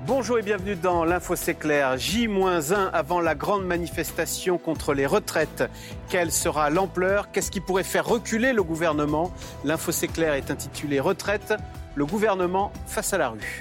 Bonjour et bienvenue dans l'Info c'est clair. J-1 avant la grande manifestation contre les retraites. Quelle sera l'ampleur ? Qu'est-ce qui pourrait faire reculer le gouvernement ? L'Info c'est clair est intitulé Retraite, le gouvernement face à la rue.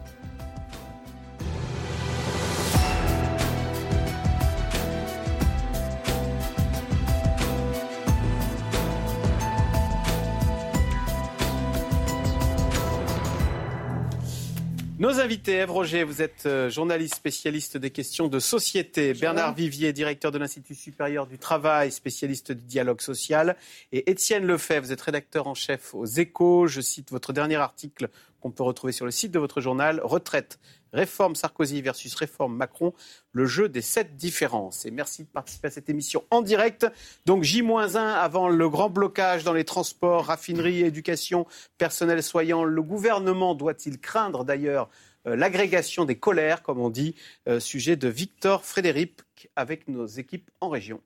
Nos invités, Ève Roger, vous êtes journaliste spécialiste des questions de société. Bonjour. Bernard Vivier, directeur de l'Institut supérieur du travail, spécialiste du dialogue social. Et Étienne Lefebvre, vous êtes rédacteur en chef aux Échos. Je cite votre dernier article qu'on peut retrouver sur le site de votre journal. Retraite, réforme Sarkozy versus réforme Macron, le jeu des 7 différences. Et merci de participer à cette émission en direct. Donc J-1 avant le grand blocage dans les transports, raffineries, éducation, personnel soignant. Le gouvernement doit-il craindre d'ailleurs l'agrégation des colères, comme on dit, sujet de Victor Frédéric avec nos équipes en région.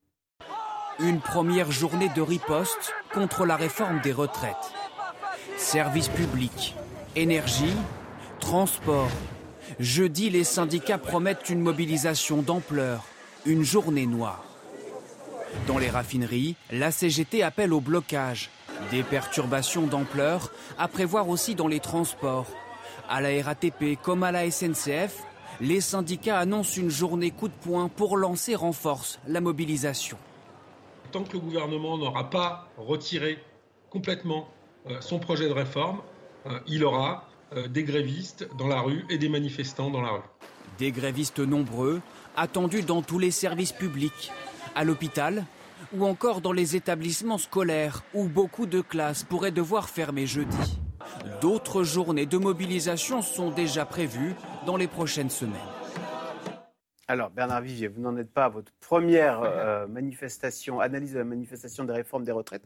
Une première journée de riposte contre la réforme des retraites. Services publics, énergie, transport. Jeudi, les syndicats promettent une mobilisation d'ampleur, une journée noire. Dans les raffineries, la CGT appelle au blocage. Des perturbations d'ampleur à prévoir aussi dans les transports. À la RATP comme à la SNCF, les syndicats annoncent une journée coup de poing pour lancer en force la mobilisation. Tant que le gouvernement n'aura pas retiré complètement son projet de réforme, il aura des grévistes dans la rue et des manifestants dans la rue. Des grévistes nombreux, attendus dans tous les services publics, à l'hôpital ou encore dans les établissements scolaires où beaucoup de classes pourraient devoir fermer jeudi. D'autres journées de mobilisation sont déjà prévues dans les prochaines semaines. Alors Bernard Vivier, vous n'en êtes pas à votre première manifestation, analyse de la manifestation des réformes des retraites.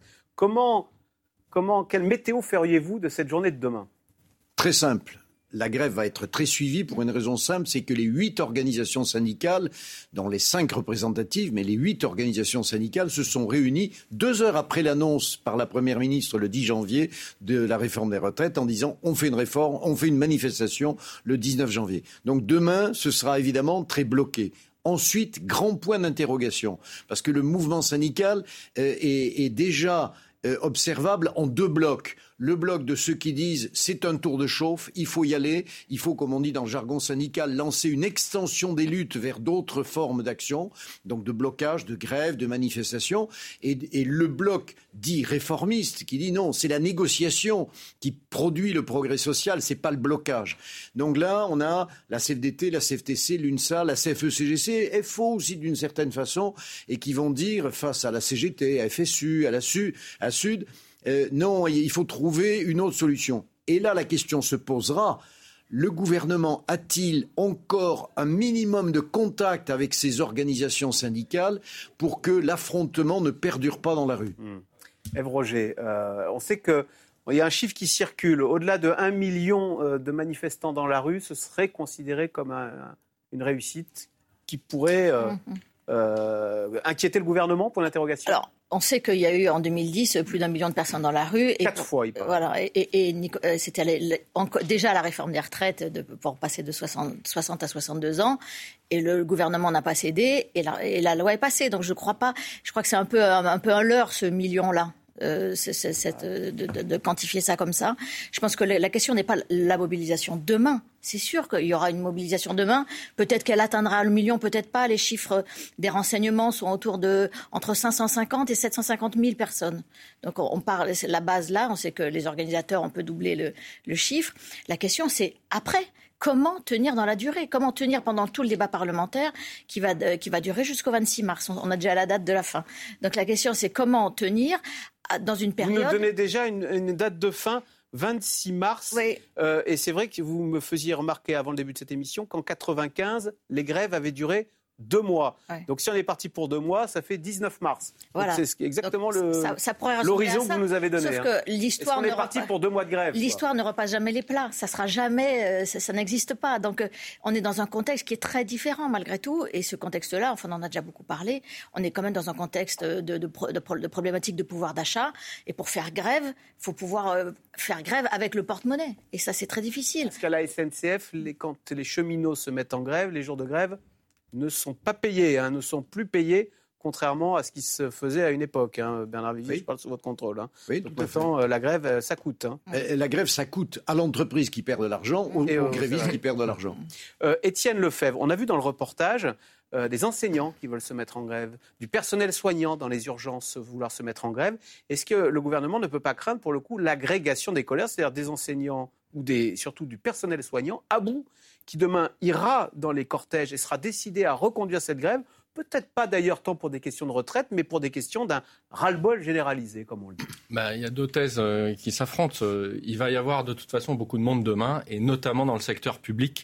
Quelle météo feriez-vous de cette journée de demain ? Très simple. La grève va être très suivie pour une raison simple, c'est que les 8 organisations syndicales, dont les 5 représentatives, mais les 8 organisations syndicales se sont réunies 2 heures après l'annonce par la Première ministre le 10 janvier de la réforme des retraites en disant on fait une réforme, on fait une manifestation le 19 janvier. Donc demain, ce sera évidemment très bloqué. Ensuite, grand point d'interrogation, parce que le mouvement syndical est déjà observable en 2 blocs. Le bloc de ceux qui disent c'est un tour de chauffe, il faut y aller, il faut, comme on dit dans le jargon syndical, lancer une extension des luttes vers d'autres formes d'action, donc de blocage, de grève, de manifestation, et le bloc dit réformiste qui dit non, c'est la négociation qui produit le progrès social, c'est pas le blocage. Donc là, on a la CFDT, la CFTC, l'UNSA, la CFE-CGC, FO aussi d'une certaine façon, et qui vont dire face à la CGT, à FSU, à Sud, non, il faut trouver une autre solution. Et là, la question se posera, le gouvernement a-t-il encore un minimum de contact avec ces organisations syndicales pour que l'affrontement ne perdure pas dans la rue ? Ève Roger, on sait qu'il y a un chiffre qui circule. Au-delà de 1 million de manifestants dans la rue, ce serait considéré comme une réussite qui pourrait inquiéter le gouvernement, pour l'interrogation. Alors, on sait qu'il y a eu en 2010 plus d'1 million de personnes dans la rue. 4 fois, il paraît. Voilà, et c'était déjà la réforme des retraites pour passer de 60 à 62 ans. Et le gouvernement n'a pas cédé et la loi est passée. Donc je crois que c'est un peu un leurre, ce million-là. De quantifier ça comme ça. Je pense que la question n'est pas la mobilisation demain. C'est sûr qu'il y aura une mobilisation demain. Peut-être qu'elle atteindra le million, peut-être pas. Les chiffres des renseignements sont autour de entre 550 et 750 000 personnes. Donc on parle, c'est la base là. On sait que les organisateurs, on peut doubler le chiffre. La question, c'est après. Comment tenir dans la durée ? Comment tenir pendant tout le débat parlementaire qui va durer jusqu'au 26 mars ? On a déjà la date de la fin. Donc la question, c'est comment tenir dans une période... Vous nous donnez déjà une date de fin, 26 mars. Oui. Et c'est vrai que vous me faisiez remarquer avant le début de cette émission qu'en 1995, les grèves avaient duré 2 mois. Ouais. Donc si on est parti pour 2 mois, ça fait 19 mars. Voilà. Donc, c'est exactement ça pourrait l'horizon que vous nous avez donné. Sauf que l'histoire est-ce qu'on est parti pour 2 mois de grève? L'histoire ne repasse jamais les plats. Ça sera jamais, ça n'existe pas. Donc on est dans un contexte qui est très différent malgré tout. Et ce contexte-là, enfin on en a déjà beaucoup parlé, on est quand même dans un contexte de problématique de pouvoir d'achat. Et pour faire grève, il faut pouvoir faire grève avec le porte-monnaie. Et ça, c'est très difficile. Parce qu'à la SNCF, quand les cheminots se mettent en grève, les jours de grève ne sont pas payés, ne sont plus payés, contrairement à ce qui se faisait à une époque. Bernard Vivier, je parle sous votre contrôle. Oui, tout à fait. La grève, ça coûte. La grève, ça coûte à l'entreprise qui perd de l'argent, aux grévistes qui perdent de l'argent. Étienne Lefebvre, on a vu dans le reportage des enseignants qui veulent se mettre en grève, du personnel soignant dans les urgences vouloir se mettre en grève. Est-ce que le gouvernement ne peut pas craindre, pour le coup, l'agrégation des colères, c'est-à-dire des enseignants ou surtout du personnel soignant à bout, qui demain ira dans les cortèges et sera décidé à reconduire cette grève, peut-être pas d'ailleurs tant pour des questions de retraite, mais pour des questions d'un ras-le-bol généralisé, comme on le dit. Il y a deux thèses qui s'affrontent. Il va y avoir de toute façon beaucoup de monde demain, et notamment dans le secteur public,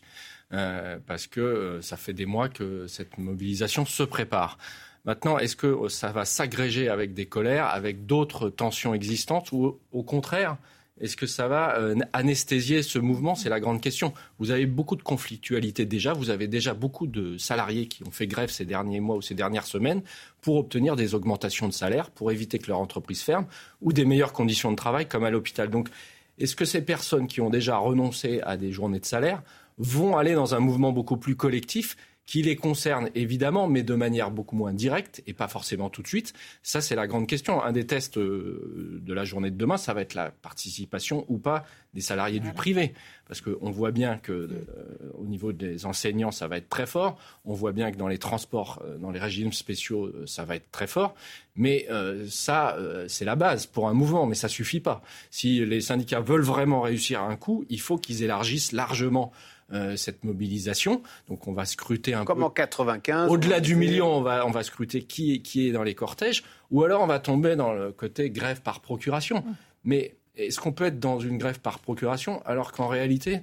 parce que ça fait des mois que cette mobilisation se prépare. Maintenant, est-ce que ça va s'agréger avec des colères, avec d'autres tensions existantes, ou au contraire, est-ce que ça va anesthésier ce mouvement? C'est la grande question. Vous avez beaucoup de conflictualité déjà. Vous avez déjà beaucoup de salariés qui ont fait grève ces derniers mois ou ces dernières semaines pour obtenir des augmentations de salaire, pour éviter que leur entreprise ferme, ou des meilleures conditions de travail comme à l'hôpital. Donc, est-ce que ces personnes qui ont déjà renoncé à des journées de salaire vont aller dans un mouvement beaucoup plus collectif qui les concerne évidemment, mais de manière beaucoup moins directe et pas forcément tout de suite? Ça, c'est la grande question. Un des tests de la journée de demain, ça va être la participation ou pas des salariés du privé. Parce qu'on voit bien que au niveau des enseignants, ça va être très fort. On voit bien que dans les transports, dans les régimes spéciaux, ça va être très fort. Mais ça, c'est la base pour un mouvement, mais ça suffit pas. Si les syndicats veulent vraiment réussir un coup, il faut qu'ils élargissent largement cette mobilisation. Donc on va scruter un peu. Comme en 95. Au-delà du million, on va scruter qui est dans les cortèges. Ou alors on va tomber dans le côté grève par procuration. Mais est-ce qu'on peut être dans une grève par procuration alors qu'en réalité,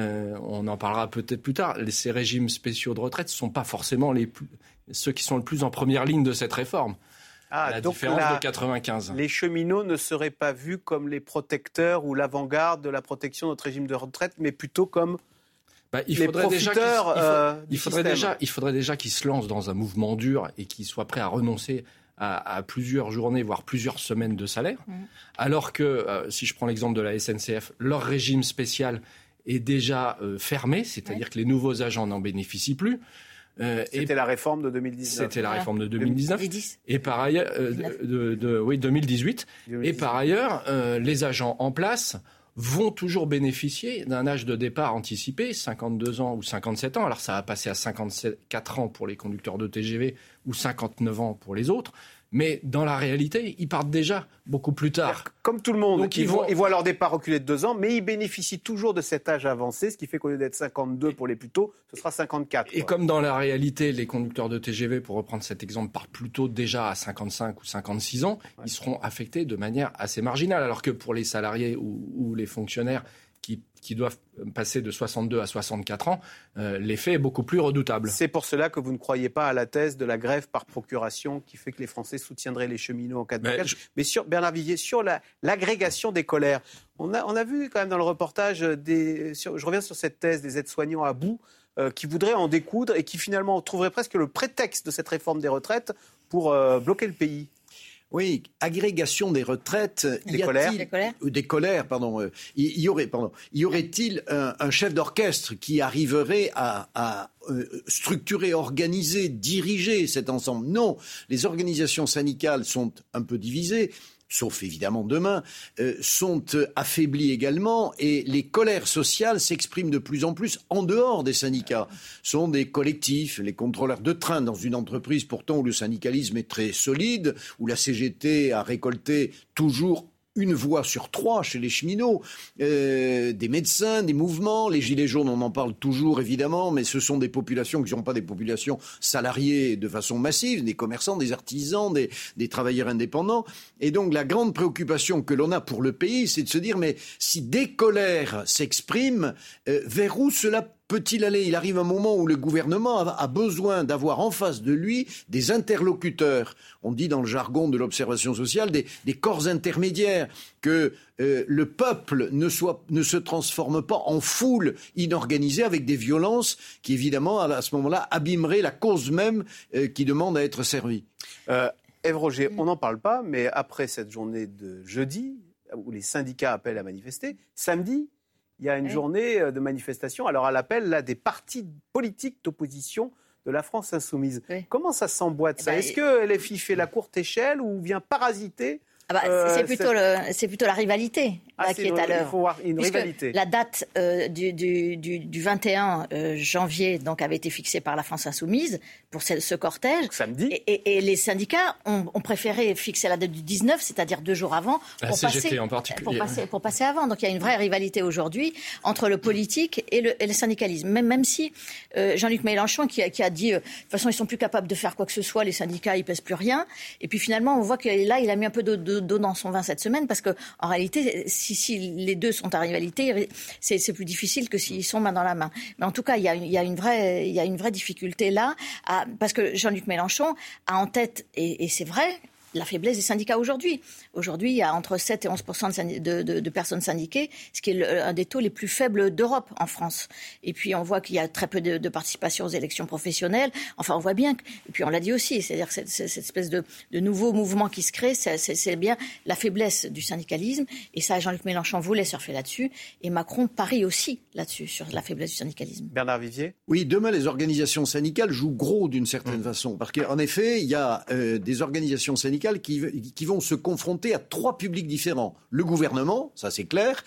on en parlera peut-être plus tard, ces régimes spéciaux de retraite ne sont pas forcément ceux qui sont le plus en première ligne de cette réforme. La différence de 95. Les cheminots ne seraient pas vus comme les protecteurs ou l'avant-garde de la protection de notre régime de retraite, mais plutôt comme il faudrait déjà qu'ils se lancent dans un mouvement dur et qu'ils soient prêts à renoncer à plusieurs journées, voire plusieurs semaines de salaire. Alors que, si je prends l'exemple de la SNCF, leur régime spécial est déjà fermé, c'est-à-dire que les nouveaux agents n'en bénéficient plus. C'était la réforme de 2019. C'était la réforme de 2019. 2010. Et par ailleurs, 2018. Et par ailleurs, les agents en place vont toujours bénéficier d'un âge de départ anticipé, 52 ans ou 57 ans. Alors ça va passer à 54 ans pour les conducteurs de TGV ou 59 ans pour les autres. Mais dans la réalité, ils partent déjà beaucoup plus tard. Comme tout le monde, donc ils voient leur départ reculer de 2 ans, mais ils bénéficient toujours de cet âge avancé, ce qui fait qu'au lieu d'être 52 pour les plus tôt, ce sera 54. Et comme dans la réalité, les conducteurs de TGV, pour reprendre cet exemple, partent plutôt déjà à 55 ou 56 ans, ils seront affectés de manière assez marginale. Alors que pour les salariés ou les fonctionnaires qui doivent passer de 62 à 64 ans, l'effet est beaucoup plus redoutable. C'est pour cela que vous ne croyez pas à la thèse de la grève par procuration qui fait que les Français soutiendraient les cheminots en cas de blocage. Mais sur Bernard Vivier, sur l'agrégation des colères, on a vu quand même dans le reportage, je reviens sur cette thèse des aides-soignants à bout, qui voudraient en découdre et qui finalement trouveraient presque le prétexte de cette réforme des retraites pour bloquer le pays. Oui, agrégation des retraites. Des colères. Y aurait-il un chef d'orchestre qui arriverait à structurer, organiser, diriger cet ensemble? Non, les organisations syndicales sont un peu divisées. Sauf évidemment demain, sont affaiblies également et les colères sociales s'expriment de plus en plus en dehors des syndicats. Sont des collectifs, les contrôleurs de train dans une entreprise pourtant où le syndicalisme est très solide, où la CGT a récolté toujours une voix sur 3 chez les cheminots, des médecins, des mouvements, les gilets jaunes, on en parle toujours évidemment, mais ce sont des populations qui ne sont pas des populations salariées de façon massive, des commerçants, des artisans, des travailleurs indépendants. Et donc la grande préoccupation que l'on a pour le pays, c'est de se dire, mais si des colères s'expriment, vers où cela peut-il aller? Il arrive un moment où le gouvernement a besoin d'avoir en face de lui des interlocuteurs. On dit dans le jargon de l'observation sociale des corps intermédiaires, que le peuple ne se transforme pas en foule inorganisée avec des violences qui, évidemment, à ce moment-là, abîmeraient la cause même qui demande à être servie. Ève Roger, on n'en parle pas, mais après cette journée de jeudi, où les syndicats appellent à manifester, samedi, il y a une journée de manifestation. Alors, à l'appel là, des partis politiques d'opposition de la France insoumise. Oui. Comment ça s'emboîte, ça? Est-ce que LFI fait la courte échelle ou vient parasiter c'est plutôt la rivalité qui est à l'œuvre. Il faut voir une rivalité. La date du 21 janvier donc, avait été fixée par la France insoumise pour ce cortège. Donc, samedi. Et les syndicats ont préféré fixer la date du 19, c'est-à-dire 2 jours avant, pour passer avant. Donc il y a une vraie rivalité aujourd'hui entre le politique et le syndicalisme. Même si Jean-Luc Mélenchon qui a dit de toute façon ils sont plus capables de faire quoi que ce soit, les syndicats ils pèsent plus rien. Et puis finalement on voit que là il a mis un peu d'eau dans son vin cette semaine, parce que en réalité, si les deux sont en rivalité, c'est plus difficile que s'ils sont main dans la main. Mais en tout cas, il y a une vraie difficulté là, parce que Jean-Luc Mélenchon a en tête, et c'est vrai, la faiblesse des syndicats aujourd'hui. Aujourd'hui, il y a entre 7 et 11% de personnes syndiquées, ce qui est un des taux les plus faibles d'Europe en France. Et puis, on voit qu'il y a très peu de participation aux élections professionnelles. Enfin, on voit bien, et puis on l'a dit aussi, c'est-à-dire cette espèce de nouveau mouvement qui se crée, c'est bien la faiblesse du syndicalisme. Et ça, Jean-Luc Mélenchon voulait surfer là-dessus. Et Macron parie aussi là-dessus, sur la faiblesse du syndicalisme. Bernard Vivier? Oui, demain, les organisations syndicales jouent gros d'une certaine façon. Parce qu'en effet, il y a des organisations syndicales qui vont se confronter à 3 publics différents. Le gouvernement, ça c'est clair,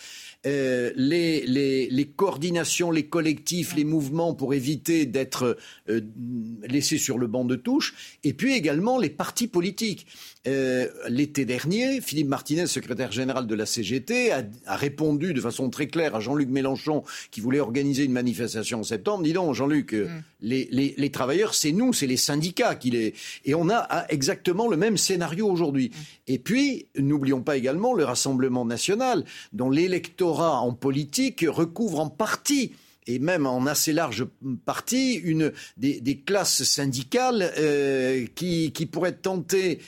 les coordinations, les collectifs, les mouvements pour éviter d'être laissés sur le banc de touche, et puis également les partis politiques. L'été dernier, Philippe Martinez, secrétaire général de la CGT, a répondu de façon très claire à Jean-Luc Mélenchon qui voulait organiser une manifestation en septembre. Dis donc, Jean-Luc, les travailleurs, c'est nous, c'est les syndicats qui les... Et on a exactement le même scénario aujourd'hui. Et puis, n'oublions pas également le Rassemblement national, dont l'électorat en politique recouvre en partie, et même en assez large partie, des classes syndicales qui pourraient tenter,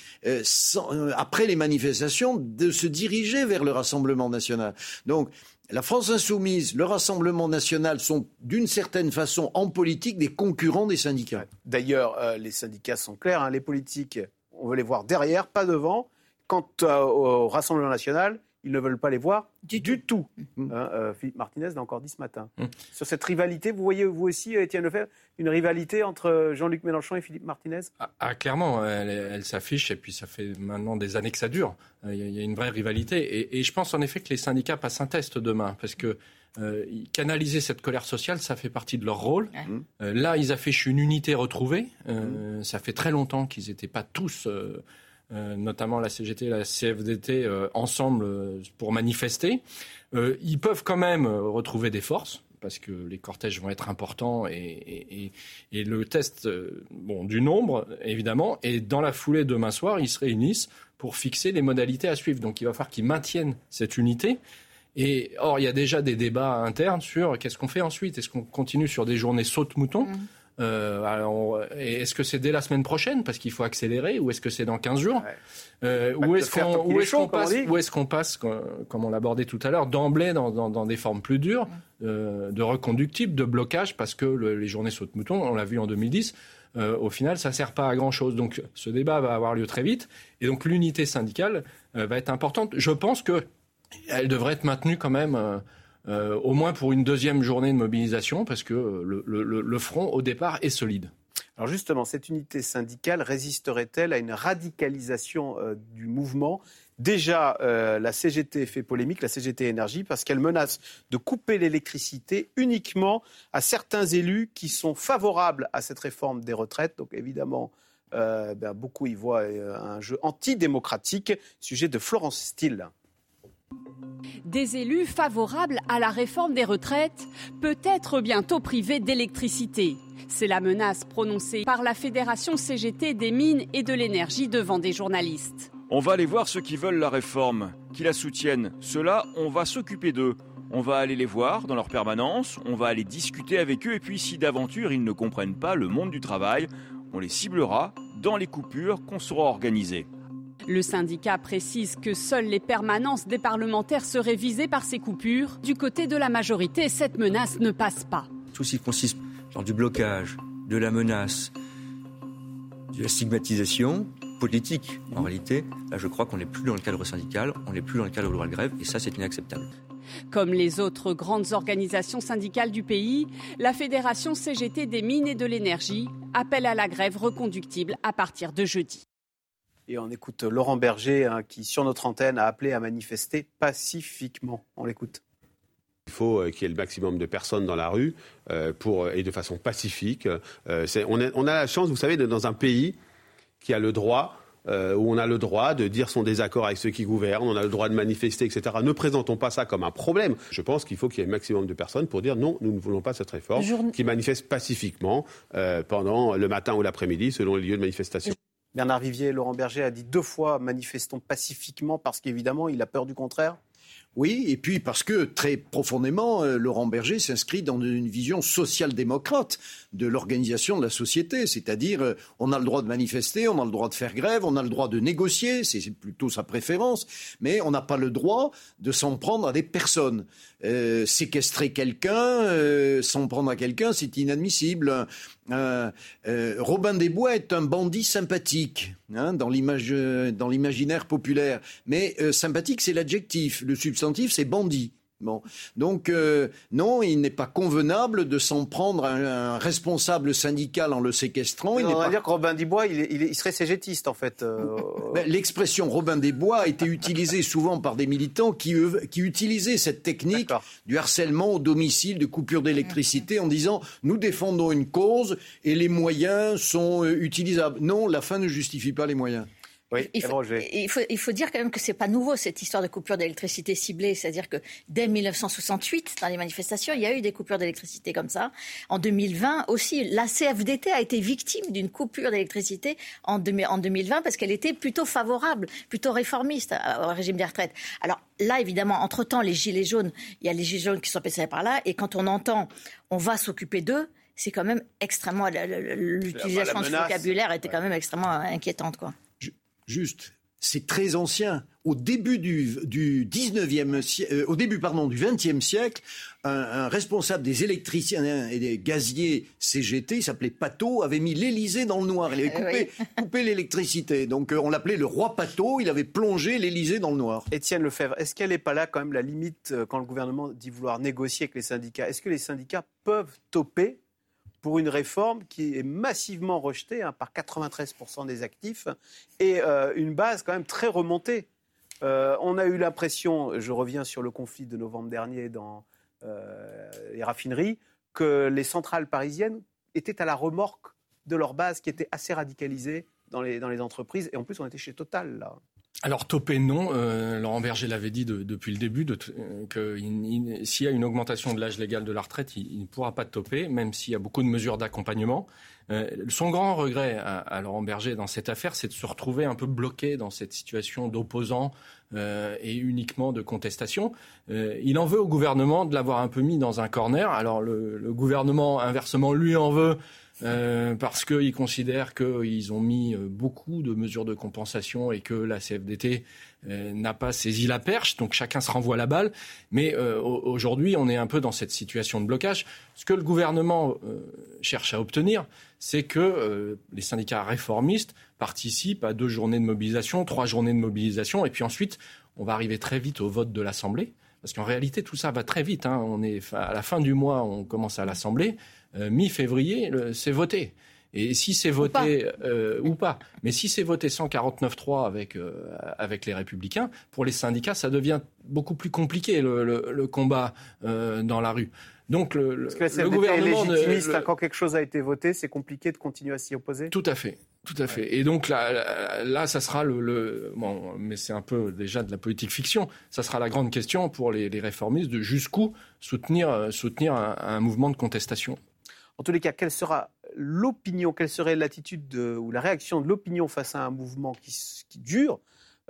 après les manifestations, de se diriger vers le Rassemblement national. Donc, la France insoumise, le Rassemblement national sont d'une certaine façon en politique des concurrents des syndicats. D'ailleurs, les syndicats sont clairs, les politiques, on veut les voir derrière, pas devant. Quant au Rassemblement national, ils ne veulent pas les voir du tout. Philippe Martinez l'a encore dit ce matin. Sur cette rivalité, vous voyez vous aussi, Étienne Lefebvre, une rivalité entre Jean-Luc Mélenchon et Philippe Martinez? Clairement, elle s'affiche, et puis ça fait maintenant des années que ça dure. Il y a une vraie rivalité. Et je pense en effet que les syndicats passent un test demain, parce que canaliser cette colère sociale, ça fait partie de leur rôle. Là, ils affichent une unité retrouvée. Ça fait très longtemps qu'ils n'étaient pas tous... notamment la CGT et la CFDT, ensemble pour manifester. Ils peuvent quand même retrouver des forces, parce que les cortèges vont être importants, et le test du nombre, évidemment. Et dans la foulée, demain soir, ils se réunissent pour fixer les modalités à suivre. Donc il va falloir qu'ils maintiennent cette unité. Or, il y a déjà des débats internes sur qu'est-ce qu'on fait ensuite. Est-ce qu'on continue sur des journées saute-mouton est-ce que c'est dès la semaine prochaine parce qu'il faut accélérer, ou est-ce que c'est dans 15 jours Où est-ce qu'on passe, comme on l'abordait tout à l'heure, d'emblée dans des formes plus dures, de reconductibles, de blocage, parce que les journées saute-mouton, on l'a vu en 2010, au final ça ne sert pas à grand-chose. Donc ce débat va avoir lieu très vite, et donc l'unité syndicale va être importante. Je pense qu'elle devrait être maintenue quand même... au moins pour une deuxième journée de mobilisation, parce que le front, au départ, est solide. Alors justement, cette unité syndicale résisterait-elle à une radicalisation du mouvement ? Déjà, la CGT fait polémique, la CGT Énergie, parce qu'elle menace de couper l'électricité uniquement à certains élus qui sont favorables à cette réforme des retraites. Donc évidemment, beaucoup y voient un jeu antidémocratique. Sujet de Florence Steele. Des élus favorables à la réforme des retraites, peut-être bientôt privés d'électricité. C'est la menace prononcée par la Fédération CGT des mines et de l'énergie devant des journalistes. On va aller voir ceux qui veulent la réforme, qui la soutiennent. Ceux-là, on va s'occuper d'eux. On va aller les voir dans leur permanence, on va aller discuter avec eux et puis si d'aventure ils ne comprennent pas le monde du travail, on les ciblera dans les coupures qu'on saura organiser. Le syndicat précise que seules les permanences des parlementaires seraient visées par ces coupures. Du côté de la majorité, cette menace ne passe pas. Tout ce qui consiste dans du blocage, de la menace, de la stigmatisation politique, en réalité, là je crois qu'on n'est plus dans le cadre syndical, on n'est plus dans le cadre de droit de grève et ça c'est inacceptable. Comme les autres grandes organisations syndicales du pays, la Fédération CGT des mines et de l'énergie appelle à la grève reconductible à partir de jeudi. Et on écoute Laurent Berger qui, sur notre antenne, a appelé à manifester pacifiquement. On l'écoute. Il faut qu'il y ait le maximum de personnes dans la rue et de façon pacifique. On a la chance, vous savez, d'être dans un pays qui a le droit, où on a le droit de dire son désaccord avec ceux qui gouvernent, on a le droit de manifester, etc. Ne présentons pas ça comme un problème. Je pense qu'il faut qu'il y ait le maximum de personnes pour dire non, nous ne voulons pas cette réforme, qui manifestent pacifiquement pendant le matin ou l'après-midi, selon les lieux de manifestation. Bernard Vivier, Laurent Berger a dit 2 fois manifestons pacifiquement parce qu'évidemment il a peur du contraire. Oui, et puis parce que très profondément, Laurent Berger s'inscrit dans une vision social-démocrate de l'organisation de la société. C'est-à-dire, on a le droit de manifester, on a le droit de faire grève, on a le droit de négocier, c'est plutôt sa préférence, mais on n'a pas le droit de s'en prendre à des personnes. Séquestrer quelqu'un, s'en prendre à quelqu'un, c'est inadmissible. Robin des Bois est un bandit sympathique dans l'imaginaire populaire. Mais sympathique, c'est l'adjectif. Le substantif, c'est bandit. Bon. Donc, non, il n'est pas convenable de s'en prendre à un responsable syndical en le séquestrant. On va dire que Robin des Bois, il serait cégétiste, en fait. L'expression Robin des Bois a été utilisée souvent par des militants qui utilisaient cette technique du harcèlement au domicile, de coupure d'électricité, en disant « nous défendons une cause et les moyens sont utilisables ». Non, la fin ne justifie pas les moyens. Oui, il faut dire quand même que c'est pas nouveau cette histoire de coupure d'électricité ciblée, c'est-à-dire que dès 1968, dans les manifestations, il y a eu des coupures d'électricité comme ça. En 2020 aussi, la CFDT a été victime d'une coupure d'électricité en 2020 parce qu'elle était plutôt favorable, plutôt réformiste au régime des retraites. Alors là, évidemment, entre-temps, les gilets jaunes, il y a les gilets jaunes qui sont passés par là, et quand on entend « on va s'occuper d'eux », c'est quand même extrêmement... L'utilisation de ce vocabulaire était quand même extrêmement inquiétante, quoi. Juste, c'est très ancien. Au début du 20e siècle, un responsable des électriciens et des gaziers CGT, il s'appelait Patot, avait mis l'Élysée dans le noir. Il avait coupé l'électricité. Donc on l'appelait le roi Patot, il avait plongé l'Élysée dans le noir. Étienne Lefebvre, est-ce qu'elle n'est pas là quand même la limite quand le gouvernement dit vouloir négocier avec les syndicats ? Est-ce que les syndicats peuvent toper pour une réforme qui est massivement rejetée par 93% des actifs et une base quand même très remontée. On a eu l'impression, je reviens sur le conflit de novembre dernier dans les raffineries, que les centrales parisiennes étaient à la remorque de leur base qui était assez radicalisée dans les entreprises. Et en plus, on était chez Total, là. Alors, toper, non. Laurent Berger l'avait dit depuis le début, que s'il y a une augmentation de l'âge légal de la retraite, il ne pourra pas toper, même s'il y a beaucoup de mesures d'accompagnement. Son grand regret à Laurent Berger dans cette affaire, c'est de se retrouver un peu bloqué dans cette situation d'opposant et uniquement de contestation. Il en veut au gouvernement de l'avoir un peu mis dans un corner. Alors, le gouvernement, inversement, lui en veut parce qu'ils considèrent qu'ils ont mis beaucoup de mesures de compensation et que la CFDT n'a pas saisi la perche, donc chacun se renvoie la balle. Mais aujourd'hui, on est un peu dans cette situation de blocage. Ce que le gouvernement cherche à obtenir, c'est que les syndicats réformistes participent à 2 journées de mobilisation, 3 journées de mobilisation, et puis ensuite, on va arriver très vite au vote de l'Assemblée. Parce qu'en réalité, tout ça va très vite. On est à la fin du mois, on commence à l'Assemblée. Mi-février, c'est voté. Et si c'est voté ou pas, mais si c'est voté 149-3 avec les Républicains, pour les syndicats, ça devient beaucoup plus compliqué le combat dans la rue. Donc parce que le gouvernement est légitimiste, quand quelque chose a été voté, c'est compliqué de continuer à s'y opposer. Tout à fait. Tout à fait. Et donc là, ça sera bon, mais c'est un peu déjà de la politique fiction. Ça sera la grande question pour les réformistes de jusqu'où soutenir un mouvement de contestation. En tous les cas, quelle sera l'opinion, quelle serait l'attitude ou la réaction de l'opinion face à un mouvement qui dure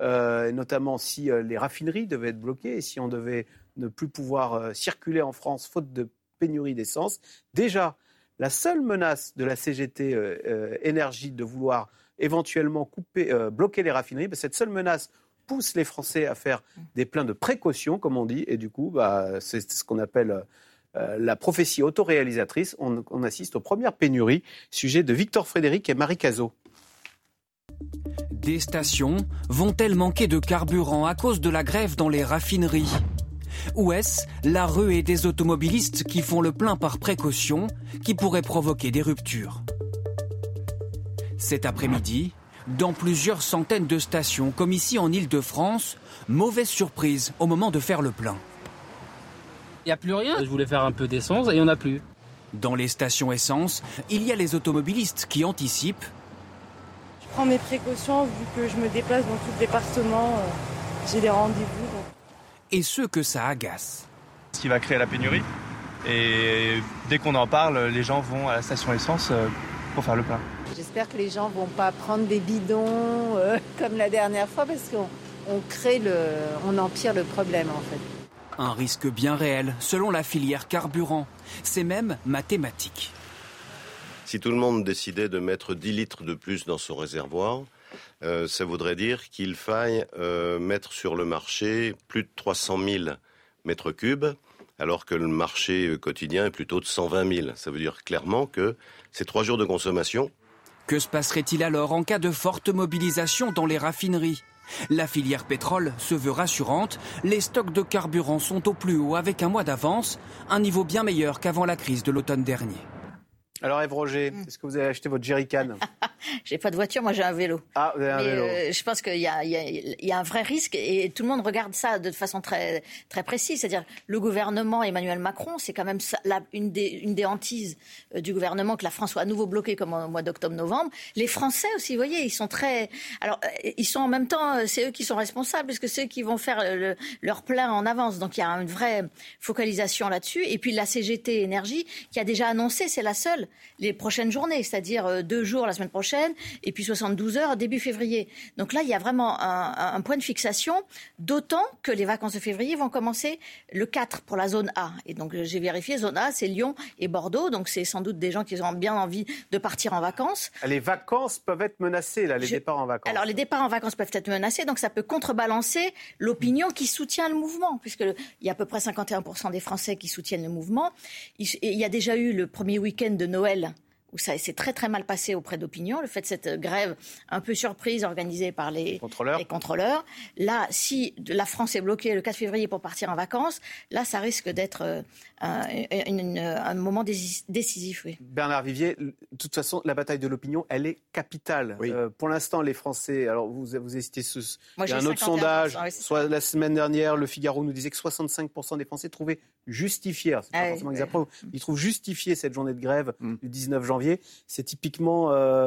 notamment si les raffineries devaient être bloquées et si on devait ne plus pouvoir circuler en France faute de pénurie d'essence. Déjà, la seule menace de la CGT Énergie de vouloir éventuellement bloquer les raffineries, cette seule menace pousse les Français à faire des pleins de précaution, comme on dit, et du coup, c'est ce qu'on appelle la prophétie autoréalisatrice. On assiste aux premières pénuries. Sujet de Victor Frédéric et Marie Cazot. Des stations vont-elles manquer de carburant à cause de la grève dans les raffineries ? Ou est-ce la ruée des automobilistes qui font le plein par précaution qui pourrait provoquer des ruptures ? Cet après-midi, dans plusieurs centaines de stations, comme ici en Île-de-France, mauvaise surprise au moment de faire le plein. Il n'y a plus rien. Je voulais faire un peu d'essence et il n'y en a plus. Dans les stations essence, il y a les automobilistes qui anticipent. Je prends mes précautions vu que je me déplace dans tout le département. J'ai des rendez-vous. Donc. Et ceux que ça agace. Ce qui va créer la pénurie. Et dès qu'on en parle, les gens vont à la station essence pour faire le plein. J'espère que les gens ne vont pas prendre des bidons comme la dernière fois parce qu'on empire le problème en fait. Un risque bien réel selon la filière carburant. C'est même mathématique. Si tout le monde décidait de mettre 10 litres de plus dans son réservoir, ça voudrait dire qu'il faille mettre sur le marché plus de 300 000 mètres cubes, alors que le marché quotidien est plutôt de 120 000. Ça veut dire clairement que c'est 3 jours de consommation. Que se passerait-il alors en cas de forte mobilisation dans les raffineries ? La filière pétrole se veut rassurante. Les stocks de carburant sont au plus haut avec un mois d'avance, un niveau bien meilleur qu'avant la crise de l'automne dernier. Alors Ève Roger, est-ce que vous avez acheté votre jerrycan ? J'ai pas de voiture, moi j'ai un vélo. Ah, vous avez un vélo. Je pense qu'il y a un vrai risque et tout le monde regarde ça de façon très, très précise. C'est-à-dire le gouvernement Emmanuel Macron, c'est quand même une des hantises du gouvernement que la France soit à nouveau bloquée comme au mois d'octobre-novembre. Les Français aussi, vous voyez, ils sont très... Alors, ils sont en même temps, c'est eux qui sont responsables parce que c'est eux qui vont faire leur plein en avance. Donc il y a une vraie focalisation là-dessus. Et puis la CGT Énergie qui a déjà annoncé, c'est la seule, les prochaines journées, c'est-à-dire 2 jours la semaine prochaine et puis 72 heures début février. Donc là, il y a vraiment un point de fixation, d'autant que les vacances de février vont commencer le 4 pour la zone A. Et donc j'ai vérifié, zone A, c'est Lyon et Bordeaux, donc c'est sans doute des gens qui ont bien envie de partir en vacances. Les vacances peuvent être menacées, là, les départs en vacances. Alors les départs en vacances peuvent être menacés, donc ça peut contrebalancer l'opinion qui soutient le mouvement, puisqu'il y a à peu près 51% des Français qui soutiennent le mouvement. Il y a déjà eu le premier week-end de Noël où ça s'est très très mal passé auprès d'opinion, le fait de cette grève un peu surprise organisée par les contrôleurs. Là, si la France est bloquée le 4 février pour partir en vacances, là ça risque d'être un moment décisif. Oui. Bernard Vivier, de toute façon, la bataille de l'opinion, elle est capitale. Oui. Pour l'instant, les Français, alors vous avez cité il y a un autre sondage, soit la semaine dernière, Le Figaro nous disait que 65% des Français trouvaient justifié, c'est pas forcément qu'ils approuvent, ils trouvent justifié cette journée de grève du 19 janvier. C'est typiquement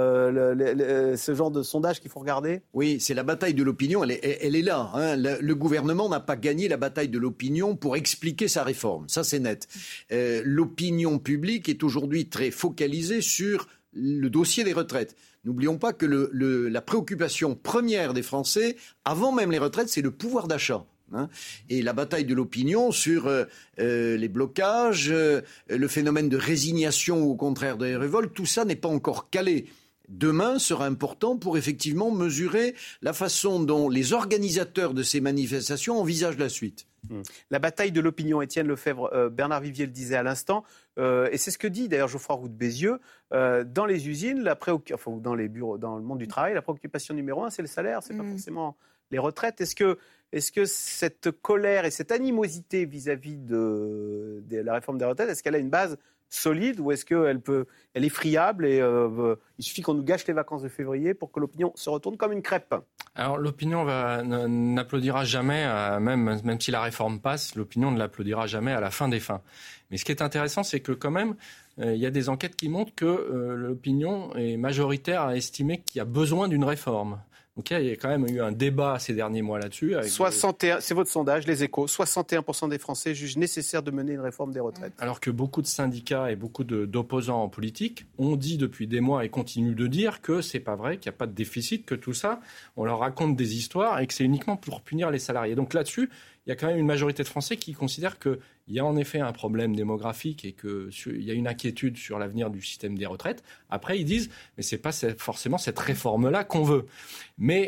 ce genre de sondage qu'il faut regarder. Oui, c'est la bataille de l'opinion, elle est là. Hein. Le gouvernement n'a pas gagné la bataille de l'opinion pour expliquer sa réforme, ça c'est net. L'opinion publique est aujourd'hui très focalisée sur le dossier des retraites. N'oublions pas que la préoccupation première des Français, avant même les retraites, c'est le pouvoir d'achat. Et la bataille de l'opinion sur les blocages, le phénomène de résignation ou au contraire des révoltes, tout ça n'est pas encore calé. Demain sera important pour effectivement mesurer la façon dont les organisateurs de ces manifestations envisagent la suite. La bataille de l'opinion, Étienne Lefebvre, Bernard Vivier le disait à l'instant, et c'est ce que dit d'ailleurs Geoffroy Roux de Bézieux, dans les usines, dans les bureaux, dans le monde du travail, la préoccupation numéro 1, c'est le salaire, c'est pas forcément les retraites. Est-ce que cette colère et cette animosité vis-à-vis de la réforme des retraites, est-ce qu'elle a une base solide ou est-ce qu'elle est friable et il suffit qu'on nous gâche les vacances de février pour que l'opinion se retourne comme une crêpe? Alors l'opinion n'applaudira jamais, même si la réforme passe, l'opinion ne l'applaudira jamais à la fin des fins. Mais ce qui est intéressant, c'est que quand même, il y a des enquêtes qui montrent que l'opinion est majoritaire à estimer qu'il y a besoin d'une réforme. Donc il y a quand même eu un débat ces derniers mois là-dessus. 61, c'est votre sondage, Les Échos, 61% des Français jugent nécessaire de mener une réforme des retraites. Alors que beaucoup de syndicats et beaucoup d'opposants en politique ont dit depuis des mois et continuent de dire que c'est pas vrai, qu'il n'y a pas de déficit, que tout ça, on leur raconte des histoires et que c'est uniquement pour punir les salariés. Donc là-dessus, il y a quand même une majorité de Français qui considèrent qu'il y a en effet un problème démographique et qu'il y a une inquiétude sur l'avenir du système des retraites. Après, ils disent, mais c'est pas forcément cette réforme-là qu'on veut. Mais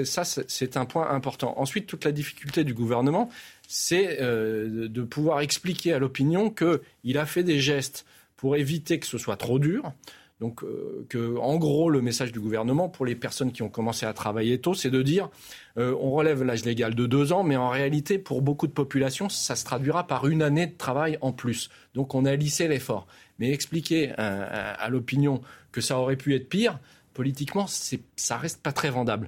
c'est un point important. Ensuite, toute la difficulté du gouvernement, c'est de pouvoir expliquer à l'opinion qu'il a fait des gestes pour éviter que ce soit trop dur. Donc, en gros, le message du gouvernement pour les personnes qui ont commencé à travailler tôt, c'est de dire on relève l'âge légal de 2 ans, mais en réalité, pour beaucoup de populations, ça se traduira par 1 année de travail en plus. Donc, on a lissé l'effort. Mais expliquer à l'opinion que ça aurait pu être pire, politiquement, ça reste pas très vendable.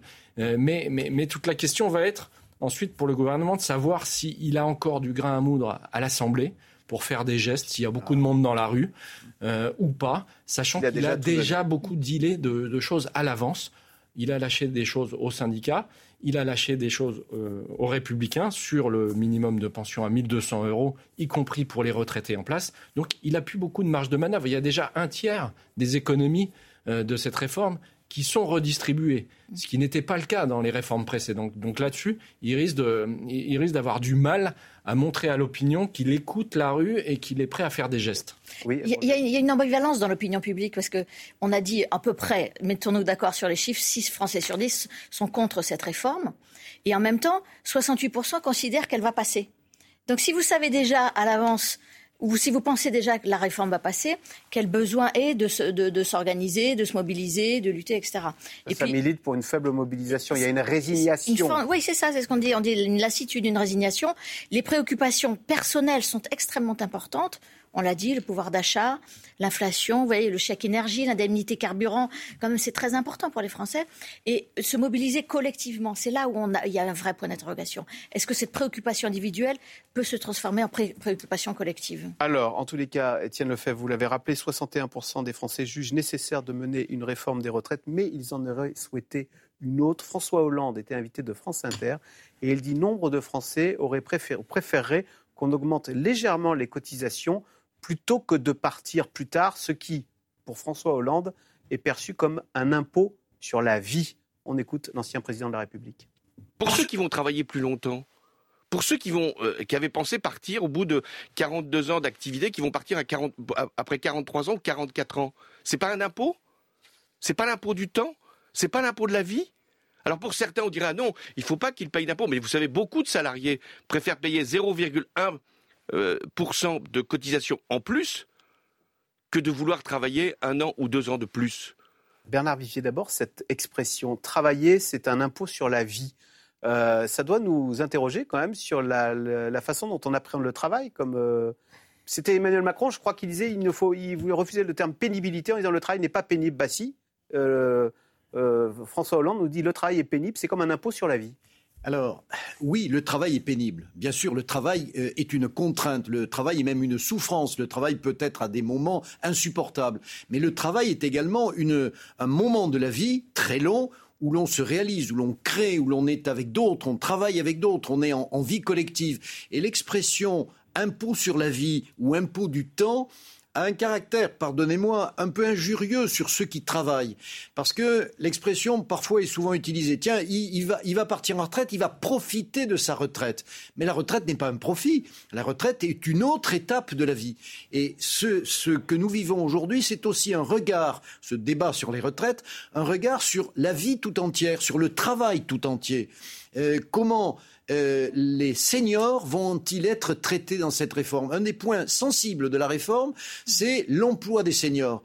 Mais toute la question va être ensuite pour le gouvernement de savoir s'il a encore du grain à moudre à l'Assemblée pour faire des gestes, s'il y a beaucoup de monde dans la rue ou pas, sachant qu'il a déjà beaucoup dealé de choses à l'avance. Il a lâché des choses aux syndicats, il a lâché des choses aux Républicains sur le minimum de pension à 1 200 €, y compris pour les retraités en place. Donc il n'a plus beaucoup de marge de manœuvre. Il y a déjà 1/3 des économies de cette réforme qui sont redistribuées, ce qui n'était pas le cas dans les réformes précédentes. Donc là-dessus, il risque d'avoir du mal à montrer à l'opinion qu'il écoute la rue et qu'il est prêt à faire des gestes. Oui, il y a une ambivalence dans l'opinion publique parce qu'on a dit à peu près, mettons-nous d'accord sur les chiffres, 6 Français sur 10 sont contre cette réforme. Et en même temps, 68% considèrent qu'elle va passer. Donc si vous savez déjà à l'avance, ou si vous pensez déjà que la réforme va passer, quel besoin est de s'organiser, de se mobiliser, de lutter, etc. Et ça milite pour une faible mobilisation. Il y a une résignation. Oui, c'est ça, c'est ce qu'on dit. On dit une lassitude, une résignation. Les préoccupations personnelles sont extrêmement importantes. On l'a dit, le pouvoir d'achat, l'inflation, vous voyez, le chèque énergie, l'indemnité carburant, quand même, c'est très important pour les Français. Et se mobiliser collectivement, c'est là où il y a un vrai point d'interrogation. Est-ce que cette préoccupation individuelle peut se transformer en préoccupation collective ? Alors, en tous les cas, Étienne Lefebvre, vous l'avez rappelé, 61% des Français jugent nécessaire de mener une réforme des retraites, mais ils en auraient souhaité une autre. François Hollande était invité de France Inter et il dit nombre de Français préféreraient qu'on augmente légèrement les cotisations plutôt que de partir plus tard, ce qui, pour François Hollande, est perçu comme un impôt sur la vie. On écoute l'ancien président de la République. Pour ceux qui vont travailler plus longtemps, pour ceux qui avaient pensé partir au bout de 42 ans d'activité, qui vont partir après 43 ans ou 44 ans, c'est pas un impôt ? C'est pas l'impôt du temps ? C'est pas l'impôt de la vie ? Alors pour certains, on dirait non, il ne faut pas qu'ils payent d'impôt. Mais vous savez, beaucoup de salariés préfèrent payer 0,1% de cotisation en plus que de vouloir travailler 1 an ou 2 ans de plus. Bernard Vivier, d'abord, cette expression « travailler, c'est un impôt sur la vie », ça doit nous interroger quand même sur la façon dont on appréhende le travail. C'était Emmanuel Macron, je crois qu'il disait il voulait refuser le terme pénibilité en disant le travail n'est pas pénible. Bah si, François Hollande nous dit le travail est pénible, c'est comme un impôt sur la vie. Alors, oui, le travail est pénible. Bien sûr, le travail est une contrainte. Le travail est même une souffrance. Le travail peut être à des moments insupportables. Mais le travail est également un moment de la vie très long où l'on se réalise, où l'on crée, où l'on est avec d'autres, on travaille avec d'autres, on est en vie collective. Et l'expression impôt sur la vie ou impôt du temps a un caractère, pardonnez-moi, un peu injurieux sur ceux qui travaillent. Parce que l'expression, parfois, est souvent utilisée. Tiens, il va partir en retraite, il va profiter de sa retraite. Mais la retraite n'est pas un profit. La retraite est une autre étape de la vie. Et ce que nous vivons aujourd'hui, c'est aussi un regard, ce débat sur les retraites, un regard sur la vie tout entière, sur le travail tout entier. Comment les seniors vont-ils être traités dans cette réforme ? Un des points sensibles de la réforme, c'est l'emploi des seniors.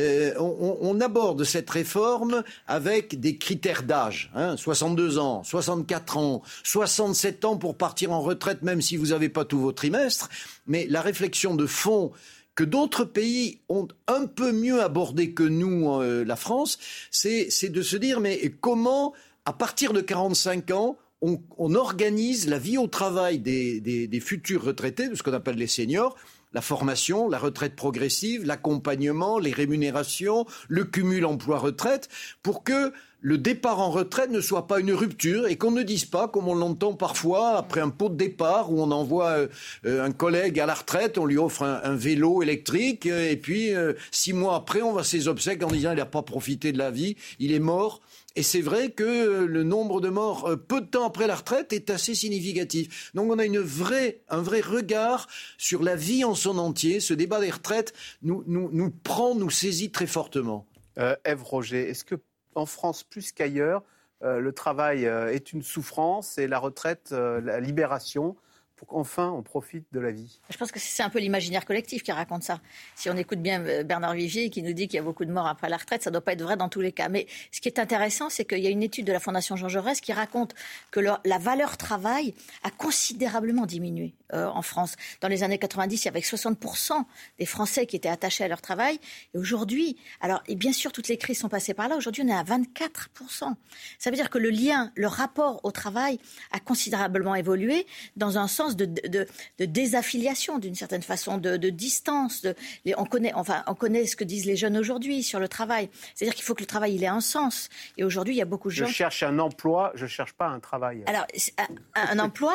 On aborde cette réforme avec des critères d'âge, 62 ans, 64 ans, 67 ans pour partir en retraite, même si vous n'avez pas tous vos trimestres. Mais la réflexion de fond que d'autres pays ont un peu mieux abordé que nous, la France, c'est de se dire mais comment, à partir de 45 ans, on organise la vie au travail des futurs retraités, de ce qu'on appelle les seniors, la formation, la retraite progressive, l'accompagnement, les rémunérations, le cumul emploi-retraite, pour que le départ en retraite ne soit pas une rupture et qu'on ne dise pas, comme on l'entend parfois, après un pot de départ où on envoie un collègue à la retraite, on lui offre un vélo électrique et puis 6 mois après, on va à ses obsèques en disant il n'a pas profité de la vie, il est mort. Et c'est vrai que le nombre de morts peu de temps après la retraite est assez significatif. Donc on a un vrai regard sur la vie en son entier. Ce débat des retraites nous saisit très fortement. Ève Roger, est-ce que en France, plus qu'ailleurs, le travail est une souffrance et la retraite, la libération, pour qu'enfin on profite de la vie? Je pense que c'est un peu l'imaginaire collectif qui raconte ça. Si on écoute bien Bernard Vivier qui nous dit qu'il y a beaucoup de morts après la retraite, ça ne doit pas être vrai dans tous les cas. Mais ce qui est intéressant, c'est qu'il y a une étude de la Fondation Jean Jaurès qui raconte que la valeur travail a considérablement diminué en France. Dans les années 90, il y avait 60% des Français qui étaient attachés à leur travail. Et aujourd'hui, et bien sûr, toutes les crises sont passées par là. Aujourd'hui, on est à 24%. Ça veut dire que le rapport au travail a considérablement évolué dans un sens de désaffiliation d'une certaine façon, de distance. On connaît ce que disent les jeunes aujourd'hui sur le travail. C'est-à-dire qu'il faut que le travail il ait un sens. Et aujourd'hui, il y a beaucoup de gens... Je cherche un emploi, je ne cherche pas un travail. Alors, un emploi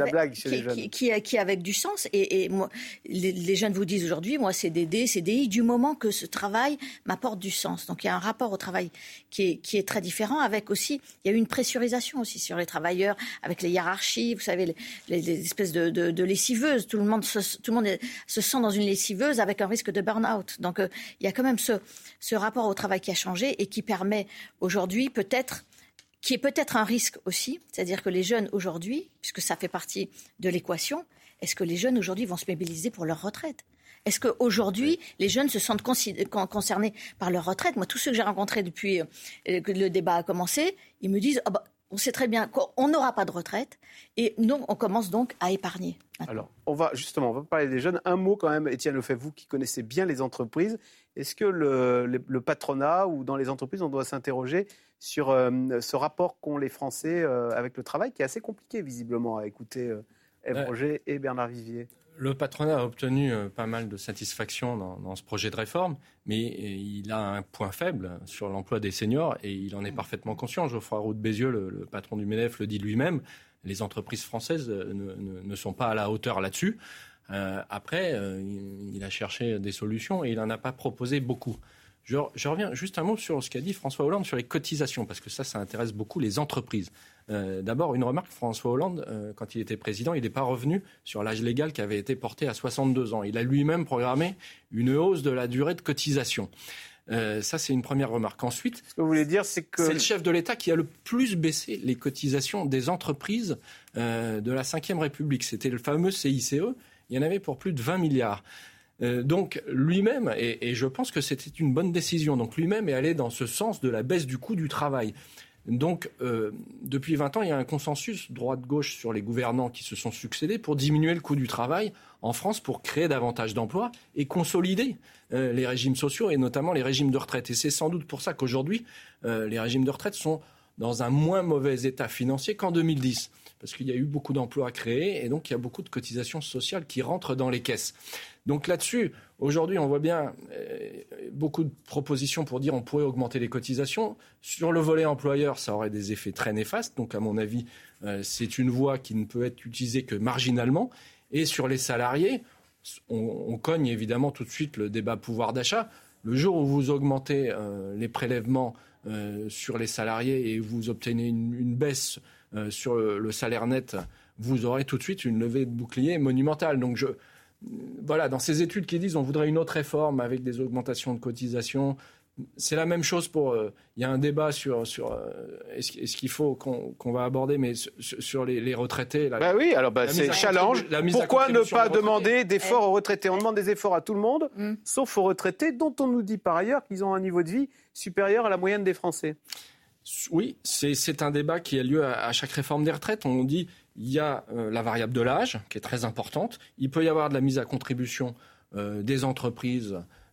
qui avec du sens. Et moi, les jeunes vous disent aujourd'hui, moi, CDD, CDI, du moment que ce travail m'apporte du sens. Donc, il y a un rapport au travail qui est très différent. Avec aussi, il y a eu une pressurisation aussi sur les travailleurs, avec les hiérarchies, vous savez, les espèces de lessiveuses. Tout le monde se sent dans une lessiveuse avec un risque de burn-out. Donc, il y a quand même ce rapport au travail qui a changé et qui permet aujourd'hui qui est peut-être un risque aussi. C'est-à-dire que les jeunes aujourd'hui, puisque ça fait partie de l'équation, est-ce que les jeunes aujourd'hui vont se mobiliser pour leur retraite ? Est-ce qu'aujourd'hui, les jeunes se sentent concernés par leur retraite ? Moi, tous ceux que j'ai rencontrés depuis que le débat a commencé, ils me disent on sait très bien qu'on n'aura pas de retraite et nous, on commence donc à épargner. Alors, on va parler des jeunes. Un mot quand même, Étienne Lefebvre, vous qui connaissez bien les entreprises. Est-ce que le patronat ou dans les entreprises, on doit s'interroger sur ce rapport qu'ont les Français avec le travail, qui est assez compliqué visiblement à écouter Ève Roger et Bernard Vivier? Le patronat a obtenu pas mal de satisfaction dans ce projet de réforme, mais il a un point faible sur l'emploi des seniors et il en est parfaitement conscient. Geoffroy Roux de Bézieux, le patron du MEDEF, le dit lui-même. Les entreprises françaises ne sont pas à la hauteur là-dessus. Après, il a cherché des solutions et il n'en a pas proposé beaucoup. Je reviens juste un mot sur ce qu'a dit François Hollande sur les cotisations, parce que ça intéresse beaucoup les entreprises. D'abord, une remarque, François Hollande, quand il était président, il n'est pas revenu sur l'âge légal qui avait été porté à 62 ans. Il a lui-même programmé une hausse de la durée de cotisation. Ça, c'est une première remarque. Ensuite, ce que vous voulez dire, c'est que c'est le chef de l'État qui a le plus baissé les cotisations des entreprises de la Ve République. C'était le fameux CICE. Il y en avait pour plus de 20 milliards. Donc lui-même, et je pense que c'était une bonne décision, donc lui-même est allé dans ce sens de la baisse du coût du travail. Donc depuis 20 ans, il y a un consensus droite-gauche sur les gouvernants qui se sont succédés pour diminuer le coût du travail en France, pour créer davantage d'emplois et consolider les régimes sociaux et notamment les régimes de retraite. Et c'est sans doute pour ça qu'aujourd'hui, les régimes de retraite sont dans un moins mauvais état financier qu'en 2010. Parce qu'il y a eu beaucoup d'emplois à créer et donc il y a beaucoup de cotisations sociales qui rentrent dans les caisses. Donc là-dessus, aujourd'hui, on voit bien beaucoup de propositions pour dire on pourrait augmenter les cotisations. Sur le volet employeur, ça aurait des effets très néfastes. Donc à mon avis, c'est une voie qui ne peut être utilisée que marginalement. Et sur les salariés, on cogne évidemment tout de suite le débat pouvoir d'achat. Le jour où vous augmentez les prélèvements sur les salariés et vous obtenez une baisse sur le salaire net, vous aurez tout de suite une levée de bouclier monumentale. Donc voilà, dans ces études qui disent on voudrait une autre réforme avec des augmentations de cotisations, c'est la même chose pour... Il y a un débat sur est-ce qu'il faut qu'on va aborder, mais sur les retraités... C'est challenge. Pourquoi ne pas demander d'efforts aux retraités ? On demande des efforts à tout le monde, sauf aux retraités, dont on nous dit par ailleurs qu'ils ont un niveau de vie supérieur à la moyenne des Français. Oui, c'est un débat qui a lieu à chaque réforme des retraites. On dit il y a la variable de l'âge, qui est très importante. Il peut y avoir de la mise à contribution des entreprises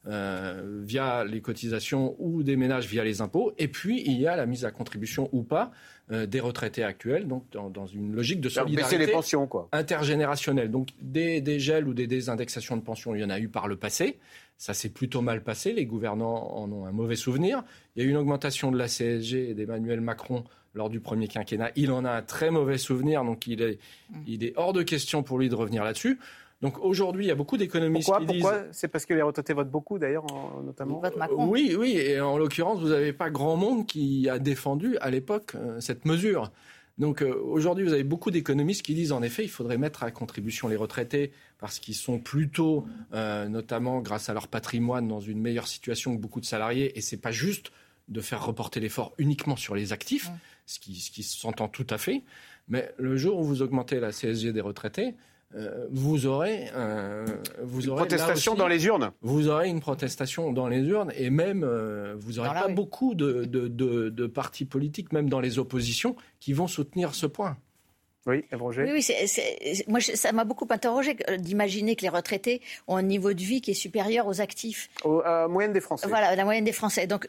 via les cotisations ou des ménages via les impôts. Et puis, il y a la mise à contribution ou pas des retraités actuels, donc dans une logique de solidarité baisser les pensions, quoi. Intergénérationnelle. Donc, des gels ou des désindexations de pensions, il y en a eu par le passé. Ça s'est plutôt mal passé. Les gouvernants en ont un mauvais souvenir. Il y a eu une augmentation de la CSG d'Emmanuel Macron lors du premier quinquennat. Il en a un très mauvais souvenir, donc il est hors de question pour lui de revenir là-dessus. Donc aujourd'hui, il y a beaucoup d'économistes qui disent... Pourquoi ? C'est parce que les retraités votent beaucoup, d'ailleurs, notamment. Vote Macron. Oui, et en l'occurrence, vous n'avez pas grand monde qui a défendu à l'époque cette mesure. Donc aujourd'hui, vous avez beaucoup d'économistes qui disent en effet, il faudrait mettre à contribution les retraités parce qu'ils sont plutôt, notamment grâce à leur patrimoine, dans une meilleure situation que beaucoup de salariés. Et c'est pas juste de faire reporter l'effort uniquement sur les actifs, ce qui s'entend tout à fait. Mais le jour où vous augmentez la CSG des retraités, vous aurez une protestation dans les urnes. Vous aurez une protestation dans les urnes et même vous n'aurez pas beaucoup de partis politiques, même dans les oppositions, qui vont soutenir ce point. Oui, Roger. Oui, moi, ça m'a beaucoup interrogé d'imaginer que les retraités ont un niveau de vie qui est supérieur aux actifs. La moyenne des Français. Voilà, la moyenne des Français. Donc,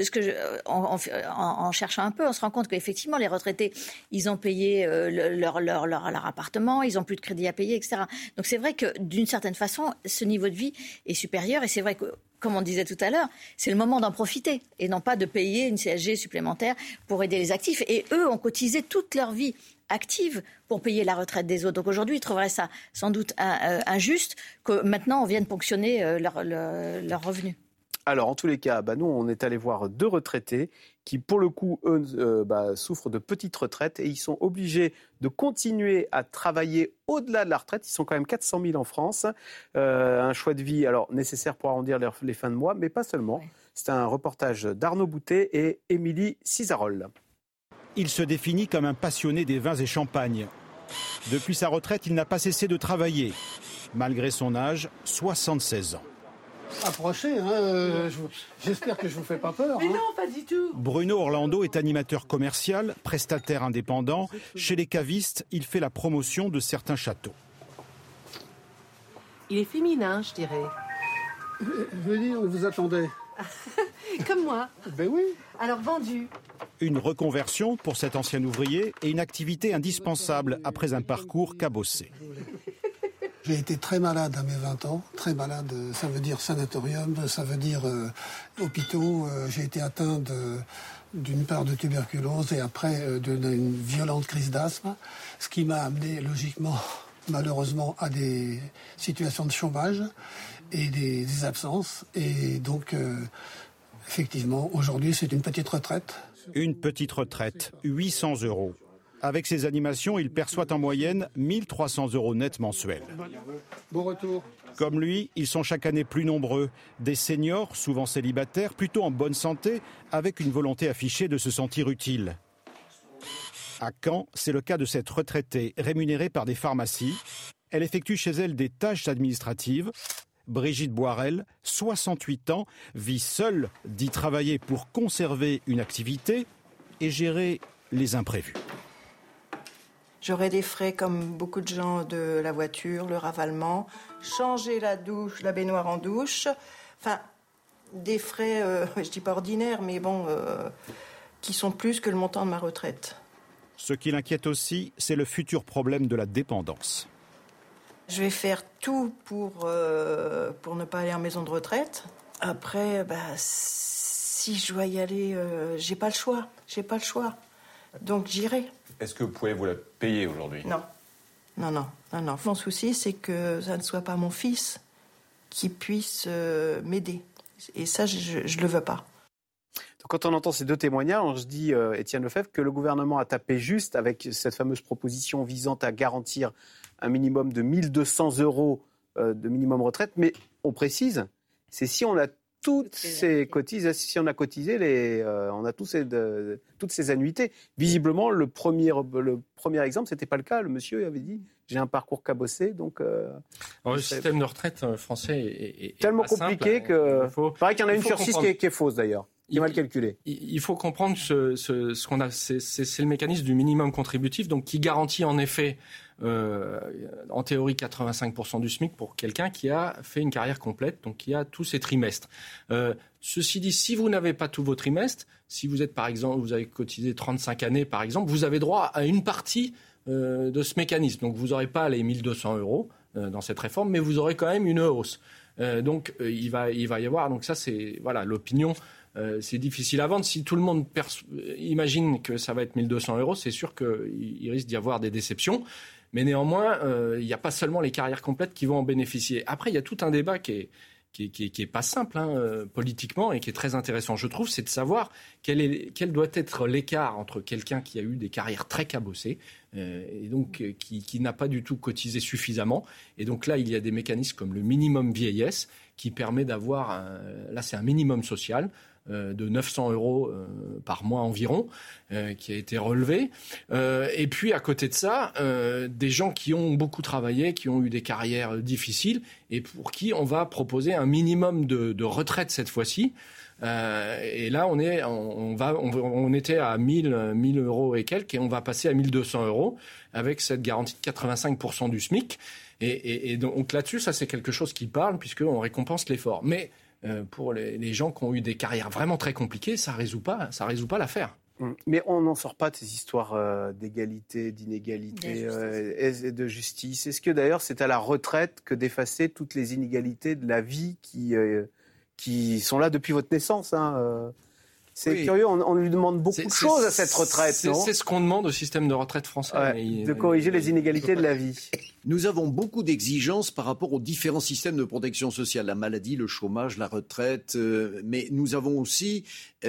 en cherchant un peu, on se rend compte qu'effectivement, les retraités, ils ont payé leur appartement, ils n'ont plus de crédit à payer, etc. Donc, c'est vrai que d'une certaine façon, ce niveau de vie est supérieur. Et c'est vrai que, comme on disait tout à l'heure, c'est le moment d'en profiter et non pas de payer une CSG supplémentaire pour aider les actifs. Et eux ont cotisé toute leur vie active pour payer la retraite des autres. Donc aujourd'hui, ils trouveraient ça sans doute injuste que maintenant on vienne ponctionner leurs revenus. Alors, en tous les cas, nous, on est allé voir 2 retraités qui, pour le coup, eux, souffrent de petites retraites et ils sont obligés de continuer à travailler au-delà de la retraite. Ils sont quand même 400 000 en France. Un choix de vie nécessaire pour arrondir les fins de mois, mais pas seulement. Ouais. C'est un reportage d'Arnaud Boutet et Émilie Cisarol. Il se définit comme un passionné des vins et champagnes. Depuis sa retraite, il n'a pas cessé de travailler, malgré son âge, 76 ans. Approchez, j'espère que je ne vous fais pas peur. Mais non, pas du tout. Bruno Orlando est animateur commercial, prestataire indépendant. Chez les cavistes, il fait la promotion de certains châteaux. Il est féminin, je dirais. Je veux dire, on vous attendait. Comme moi. Ben oui. Alors vendu. Une reconversion pour cet ancien ouvrier et une activité indispensable après un parcours cabossé. J'ai été très malade à mes 20 ans, très malade, ça veut dire sanatorium, ça veut dire hôpitaux. J'ai été atteint d'une part de tuberculose et après d'une violente crise d'asthme, ce qui m'a amené logiquement, malheureusement, à des situations de chômage et des absences. Et donc, effectivement, aujourd'hui, c'est une petite retraite. Une petite retraite, 800 €. Avec ses animations, il perçoit en moyenne 1 300 € net mensuels. Bon retour. Comme lui, ils sont chaque année plus nombreux. Des seniors, souvent célibataires, plutôt en bonne santé, avec une volonté affichée de se sentir utile. À Caen, c'est le cas de cette retraitée rémunérée par des pharmacies. Elle effectue chez elle des tâches administratives. Brigitte Boirel, 68 ans, vit seule d'y travailler pour conserver une activité et gérer les imprévus. J'aurais des frais comme beaucoup de gens de la voiture, le ravalement, changer la douche, la baignoire en douche, enfin des frais, je dis pas ordinaires, mais bon, qui sont plus que le montant de ma retraite. Ce qui l'inquiète aussi, c'est le futur problème de la dépendance. Je vais faire tout pour ne pas aller en maison de retraite. Après, si je dois y aller, j'ai pas le choix. Donc j'irai. Est-ce que vous pouvez vous la payer aujourd'hui ? Non. Mon souci, c'est que ça ne soit pas mon fils qui puisse m'aider. Et ça, je le veux pas. Donc, quand on entend ces 2 témoignages, on se dit, Étienne Lefebvre, que le gouvernement a tapé juste avec cette fameuse proposition visant à garantir un minimum de 1 200 € de minimum retraite. Mais on précise, c'est si on a toutes ces cotisations, si on a cotisé, on a toutes ces annuités. Visiblement, le premier exemple, c'était pas le cas. Le monsieur avait dit, j'ai un parcours cabossé, donc. Alors, le système de retraite français est tellement pas compliqué simple, que. Il paraît qu'il y en a une sur 6 qui est fausse d'ailleurs. Il est mal calculé. Il faut comprendre ce qu'on a, c'est le mécanisme du minimum contributif, donc qui garantit en effet en théorie 85% du SMIC pour quelqu'un qui a fait une carrière complète, donc qui a tous ses trimestres. Ceci dit, si vous n'avez pas tous vos trimestres, si vous êtes par exemple, vous avez cotisé 35 années par exemple, vous avez droit à une partie de ce mécanisme. Donc vous n'aurez pas les 1 200 € dans cette réforme, mais vous aurez quand même une hausse. Donc il va y avoir, donc ça c'est l'opinion. C'est difficile à vendre. Si tout le monde imagine que ça va être 1 200 €, c'est sûr qu'il risque d'y avoir des déceptions. Mais néanmoins, il n'y a pas seulement les carrières complètes qui vont en bénéficier. Après, il y a tout un débat qui est pas simple politiquement et qui est très intéressant, je trouve, c'est de savoir quel doit être l'écart entre quelqu'un qui a eu des carrières très cabossées et donc qui n'a pas du tout cotisé suffisamment. Et donc là, il y a des mécanismes comme le minimum vieillesse qui permet d'avoir, là c'est un minimum social, de 900 € par mois environ, qui a été relevé. Et puis, à côté de ça, des gens qui ont beaucoup travaillé, qui ont eu des carrières difficiles, et pour qui on va proposer un minimum de retraite cette fois-ci. Et là, on était à 1000 € et quelques, et on va passer à 1 200 € avec cette garantie de 85% du SMIC. Et donc là-dessus, ça c'est quelque chose qui parle, puisqu'on récompense l'effort. Mais pour les gens qui ont eu des carrières vraiment très compliquées, ça résout pas l'affaire. Mais on n'en sort pas de ces histoires d'égalité, d'inégalité et de justice. Est-ce que d'ailleurs c'est à la retraite que d'effacer toutes les inégalités de la vie qui sont là depuis votre naissance C'est curieux, on lui demande beaucoup de choses à cette retraite, non ? C'est ce qu'on demande au système de retraite français. De corriger les inégalités de la vie. Nous avons beaucoup d'exigences par rapport aux différents systèmes de protection sociale, la maladie, le chômage, la retraite, mais nous avons aussi,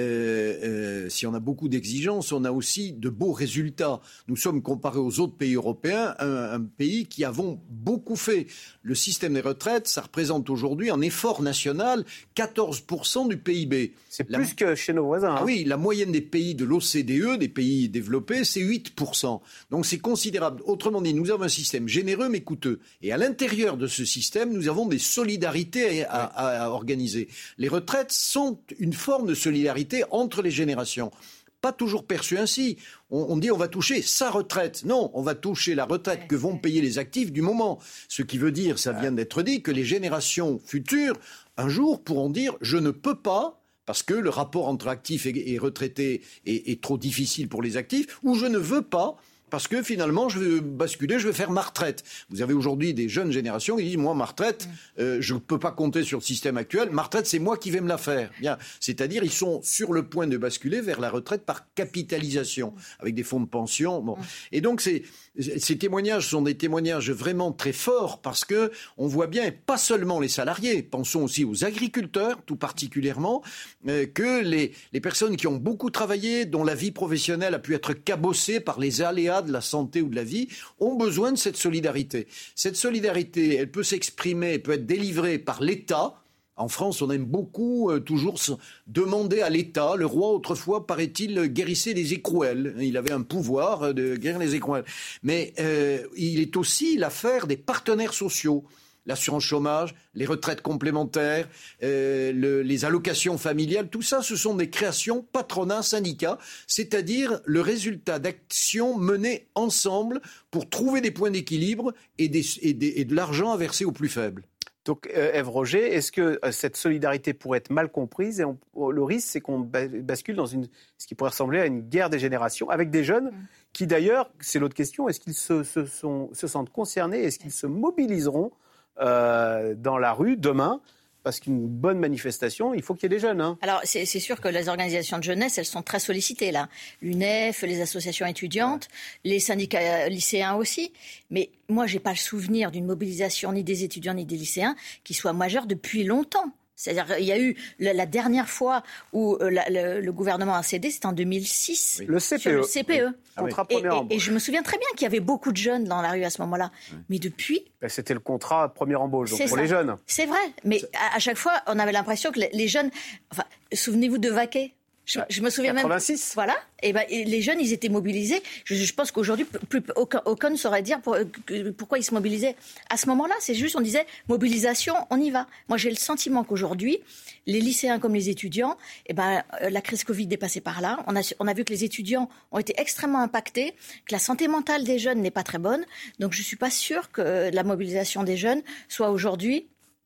si on a beaucoup d'exigences, on a aussi de beaux résultats. Nous sommes, comparés aux autres pays européens, un pays qui avons beaucoup fait. Le système des retraites, ça représente aujourd'hui un effort national, 14% du PIB. C'est plus que chez nos voisins. Ah oui, la moyenne des pays de l'OCDE, des pays développés, c'est 8%. Donc c'est considérable. Autrement dit, nous avons un système généreux mais coûteux. Et à l'intérieur de ce système, nous avons des solidarités à organiser. Les retraites sont une forme de solidarité entre les générations. Pas toujours perçu ainsi. On dit on va toucher sa retraite. Non, on va toucher la retraite que vont payer les actifs du moment. Ce qui veut dire, ça vient d'être dit, que les générations futures, un jour, pourront dire je ne peux pas, parce que le rapport entre actifs et retraités est trop difficile pour les actifs, ou je ne veux pas, parce que finalement, je vais basculer, je vais faire ma retraite. Vous avez aujourd'hui des jeunes générations qui disent, moi, ma retraite, je ne peux pas compter sur le système actuel. Ma retraite, c'est moi qui vais me la faire. Bien. C'est-à-dire, ils sont sur le point de basculer vers la retraite par capitalisation, avec des fonds de pension. Bon. Et donc, ces témoignages sont des témoignages vraiment très forts, parce que on voit bien, et pas seulement les salariés, pensons aussi aux agriculteurs, tout particulièrement, que les personnes qui ont beaucoup travaillé, dont la vie professionnelle a pu être cabossée par les aléas de la santé ou de la vie, ont besoin de cette solidarité. Cette solidarité, elle peut s'exprimer, elle peut être délivrée par l'État. En France, on aime beaucoup toujours demander à l'État. Le roi, autrefois, paraît-il, guérissait les écrouelles. Il avait un pouvoir de guérir les écrouelles. Mais il est aussi l'affaire des partenaires sociaux. L'assurance chômage, les retraites complémentaires, les allocations familiales, tout ça, ce sont des créations patronat, syndicats, c'est-à-dire le résultat d'actions menées ensemble pour trouver des points d'équilibre et de l'argent à verser aux plus faibles. Donc, Ève Roger, est-ce que cette solidarité pourrait être mal comprise ? Et le risque, c'est qu'on bascule dans ce qui pourrait ressembler à une guerre des générations, avec des jeunes qui, d'ailleurs, c'est l'autre question, est-ce qu'ils se sentent concernés ? Est-ce qu'ils se mobiliseront dans la rue demain, parce qu'une bonne manifestation, il faut qu'il y ait des jeunes. Alors, c'est sûr que les organisations de jeunesse, elles sont très sollicitées, là. L'UNEF, les associations étudiantes, les syndicats lycéens aussi. Mais moi, je n'ai pas le souvenir d'une mobilisation ni des étudiants ni des lycéens qui soit majeure depuis longtemps. C'est-à-dire, il y a eu la dernière fois où le gouvernement a cédé, c'était en 2006. Le CPE. Sur le CPE. Oui. Et je me souviens très bien qu'il y avait beaucoup de jeunes dans la rue à ce moment-là. Mais depuis... C'était le contrat première embauche, donc pour les jeunes. C'est vrai. Mais à chaque fois, on avait l'impression que les jeunes... Enfin, souvenez-vous de Vaquet. Je me souviens 86. Même. Voilà. Et les jeunes, ils étaient mobilisés. Je pense qu'aujourd'hui, aucun ne saurait dire pourquoi ils se mobilisaient. À ce moment-là, c'est juste, on disait mobilisation, on y va. Moi, j'ai le sentiment qu'aujourd'hui, les lycéens comme les étudiants, la crise Covid est passée par là. On a vu que les étudiants ont été extrêmement impactés, que la santé mentale des jeunes n'est pas très bonne. Donc, je suis pas sûre que la mobilisation des jeunes soit aujourd'hui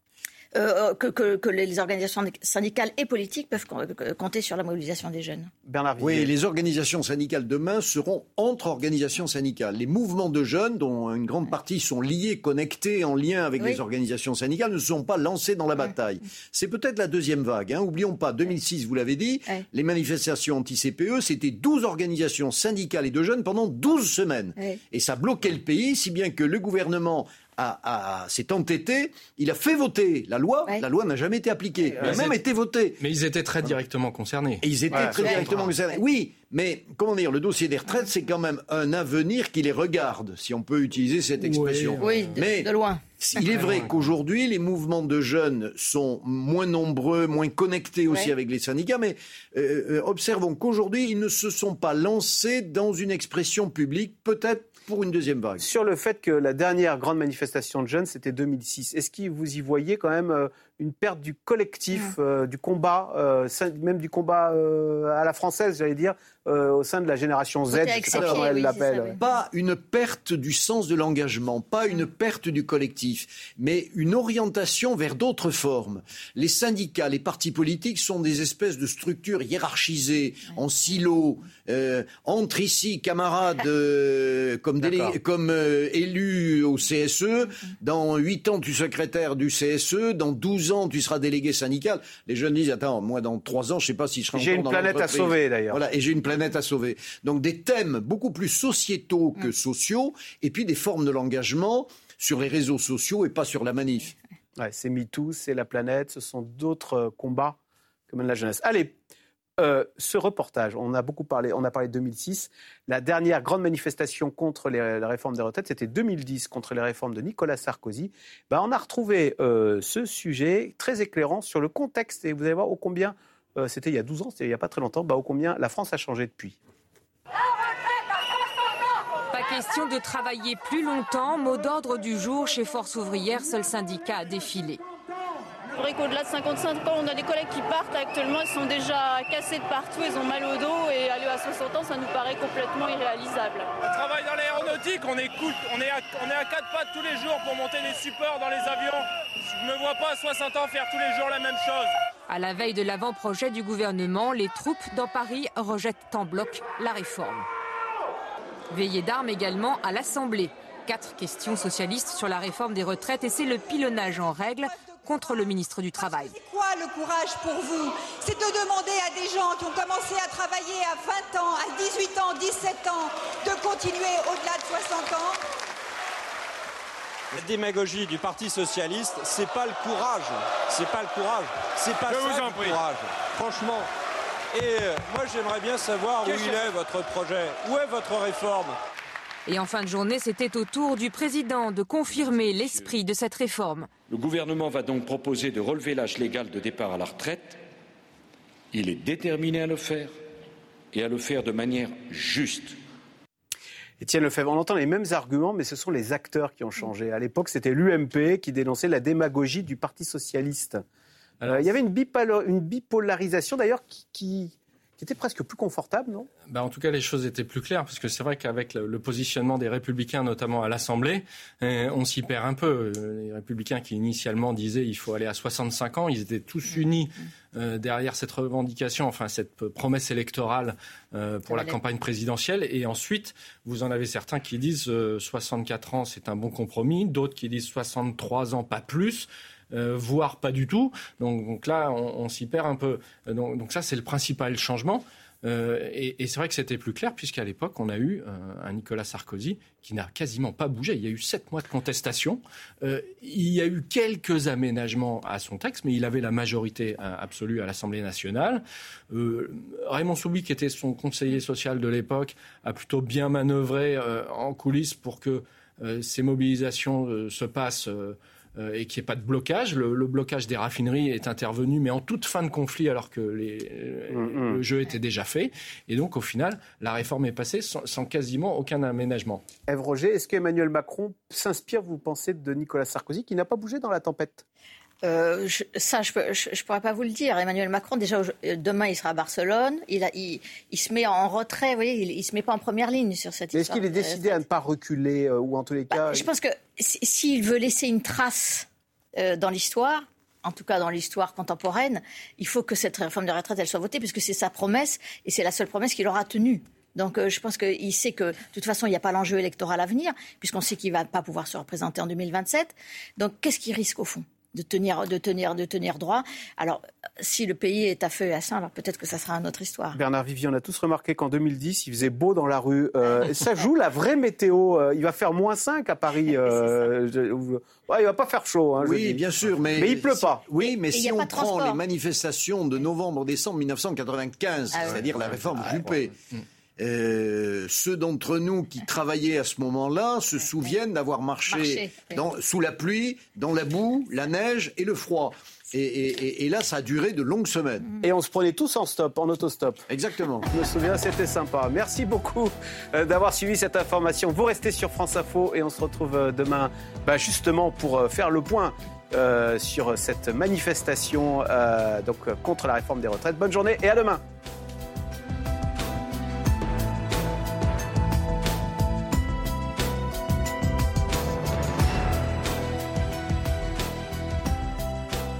que les organisations syndicales et politiques peuvent compter sur la mobilisation des jeunes. Bernard Villiers. Oui, les organisations syndicales demain seront entre organisations syndicales. Les mouvements de jeunes, dont une grande partie sont liés, connectés, en lien avec les organisations syndicales, ne sont pas lancés dans la bataille. C'est peut-être la deuxième vague. Oublions pas, 2006, vous l'avez dit, les manifestations anti-CPE, c'était 12 organisations syndicales et de jeunes pendant 12 semaines. Et ça bloquait le pays, si bien que le gouvernement s'est entêté, il a fait voter la loi. La loi n'a jamais été appliquée. Elle a même été votée. Mais ils étaient très directement concernés. Et ils étaient très directement concernés. Oui, mais comment dire, le dossier des retraites, c'est quand même un avenir qui les regarde, si on peut utiliser cette expression. Oui, de loin. Il est vrai qu'aujourd'hui, les mouvements de jeunes sont moins nombreux, moins connectés aussi avec les syndicats, mais observons qu'aujourd'hui, ils ne se sont pas lancés dans une expression publique, peut-être pour une deuxième vague. Sur le fait que la dernière grande manifestation de jeunes, c'était 2006, est-ce que vous y voyez quand même une perte du collectif, du combat, même du combat à la française, j'allais dire, au sein de la génération Z, je sais pas comment elle l'appelle. Pas une perte du sens de l'engagement, pas une perte du collectif, mais une orientation vers d'autres formes. Les syndicats, les partis politiques sont des espèces de structures hiérarchisées, en silos. Entre ici, camarades, comme élus au CSE, dans 8 ans, tu es secrétaire du CSE, dans 12 ans, tu seras délégué syndical. Les jeunes disent, attends, moi, dans 3 ans, je ne sais pas si je serai encore dans l'entreprise. J'ai une planète à sauver, d'ailleurs. Voilà, et j'ai une planète à sauver. Donc, des thèmes beaucoup plus sociétaux que sociaux, et puis des formes de l'engagement sur les réseaux sociaux et pas sur la manif. Ouais, c'est MeToo, c'est la planète, ce sont d'autres combats que mène la jeunesse. Allez, ce reportage, on a parlé de 2006. La dernière grande manifestation contre la réforme des retraites, c'était 2010, contre les réformes de Nicolas Sarkozy. On a retrouvé ce sujet très éclairant sur le contexte, et vous allez voir ô combien, c'était il y a 12 ans, c'était il n'y a pas très longtemps, ô combien la France a changé depuis. Pas question de travailler plus longtemps, mot d'ordre du jour chez Force ouvrière, seul syndicat à défiler. C'est vrai qu'au-delà de 55 ans, on a des collègues qui partent actuellement, ils sont déjà cassés de partout, ils ont mal au dos et aller à 60 ans, ça nous paraît complètement irréalisable. On travaille dans l'aéronautique, on est à 4 pattes tous les jours pour monter des supports dans les avions. Je ne me vois pas à 60 ans faire tous les jours la même chose. À la veille de l'avant-projet du gouvernement, les troupes dans Paris rejettent en bloc la réforme. Veillée d'armes également à l'Assemblée. 4 questions socialistes sur la réforme des retraites et c'est le pilonnage en règle contre le ministre du Travail. C'est quoi le courage pour vous? C'est de demander à des gens qui ont commencé à travailler à 20 ans, à 18 ans, 17 ans, de continuer au-delà de 60 ans. La démagogie du Parti socialiste, c'est pas le courage. C'est pas le courage. C'est pas ça le courage. Franchement. Et moi, j'aimerais bien savoir où il est votre projet. Où est votre réforme? Et en fin de journée, c'était au tour du président de confirmer l'esprit de cette réforme. Le gouvernement va donc proposer de relever l'âge légal de départ à la retraite. Il est déterminé à le faire et à le faire de manière juste. Étienne Lefebvre, on entend les mêmes arguments, mais ce sont les acteurs qui ont changé. À l'époque, c'était l'UMP qui dénonçait la démagogie du Parti socialiste. Il y avait une bipolarisation d'ailleurs qui était presque plus confortable, non ? En tout cas, les choses étaient plus claires, parce que c'est vrai qu'avec le positionnement des Républicains, notamment à l'Assemblée, on s'y perd un peu. Les Républicains qui initialement disaient qu'il faut aller à 65 ans, ils étaient tous unis derrière cette revendication, enfin cette promesse électorale pour la campagne présidentielle. Et ensuite, vous en avez certains qui disent 64 ans, c'est un bon compromis, d'autres qui disent 63 ans, pas plus. Voire pas du tout. Donc là, on s'y perd un peu. Donc ça, c'est le principal changement. Et c'est vrai que c'était plus clair, puisqu'à l'époque, on a eu un Nicolas Sarkozy qui n'a quasiment pas bougé. Il y a eu 7 mois de contestation. Il y a eu quelques aménagements à son texte, mais il avait la majorité absolue à l'Assemblée nationale. Raymond Soubry, qui était son conseiller social de l'époque, a plutôt bien manœuvré en coulisses pour que ces mobilisations se passent et qu'il n'y ait pas de blocage. Le blocage des raffineries est intervenu, mais en toute fin de conflit, alors que le jeu était déjà fait. Et donc, au final, la réforme est passée sans quasiment aucun aménagement. Ève Roger, est-ce qu'Emmanuel Macron s'inspire, vous pensez, de Nicolas Sarkozy, qui n'a pas bougé dans la tempête ? Je pourrais pas vous le dire. Emmanuel Macron, déjà, demain, il sera à Barcelone. Il se met en retrait, vous voyez, il se met pas en première ligne sur cette histoire. Est-ce qu'il est décidé à ne pas reculer, ou en tous les cas... Je pense que s'il veut laisser une trace dans l'histoire, en tout cas dans l'histoire contemporaine, il faut que cette réforme de retraite, elle soit votée, puisque c'est sa promesse, et c'est la seule promesse qu'il aura tenue. Donc je pense qu'il sait que, de toute façon, il n'y a pas l'enjeu électoral à venir, puisqu'on sait qu'il ne va pas pouvoir se représenter en 2027. Donc qu'est-ce qu'il risque, au fond ? De tenir droit. Alors, si le pays est à feu et à sang, alors peut-être que ça sera une autre histoire. Bernard Vivier, on a tous remarqué qu'en 2010, il faisait beau dans la rue. Ça joue la vraie météo. Il va faire -5 à Paris. Il va pas faire chaud. Hein, oui, bien sûr. Mais il pleut pas. Oui, mais si on prend les manifestations de novembre-décembre 1995, c'est-à-dire la réforme Juppé, ceux d'entre nous qui travaillaient à ce moment-là se souviennent d'avoir marché sous la pluie, dans la boue, la neige et le froid. Et là, ça a duré de longues semaines. Et on se prenait tous en autostop. Exactement. Je me souviens, c'était sympa. Merci beaucoup d'avoir suivi cette information. Vous restez sur France Info et on se retrouve demain justement pour faire le point sur cette manifestation contre la réforme des retraites. Bonne journée et à demain.